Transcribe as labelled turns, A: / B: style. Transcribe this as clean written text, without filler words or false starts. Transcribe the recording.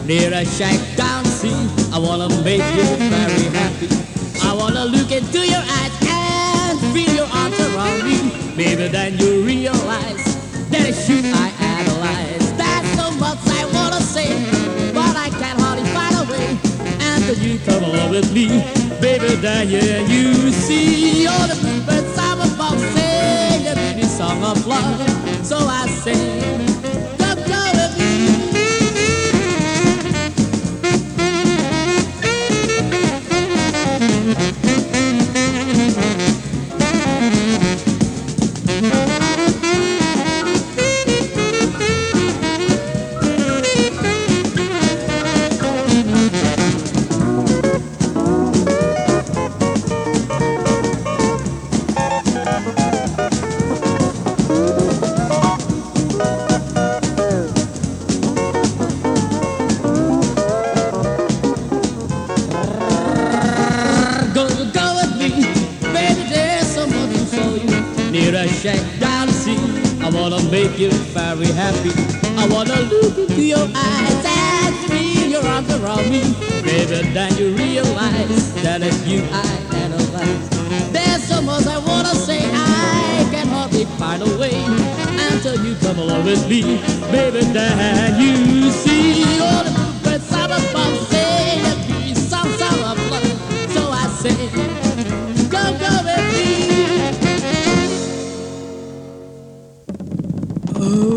A: near a shack down sea. I wanna make you very happy. I wanna look into your eyes and feel your arms around me. Maybe then you realize that it's you I idolize. That's so much I wanna say, but I can't hardly find a way. Until you come along with me, baby, then yeah, you see all the bluebirds I'm about sing a beauty song of love. So I say, come go with me. Shack down the sea. I wanna make you very happy. I wanna look into your eyes and feel your arms around me. Baby, then you realize that it's you I analyze. There's so much I wanna say, I can hardly find a way until you come along with me. Baby, then you see all the bluebirds I'm about to say. That be some of love. So I say, go with me. Oh.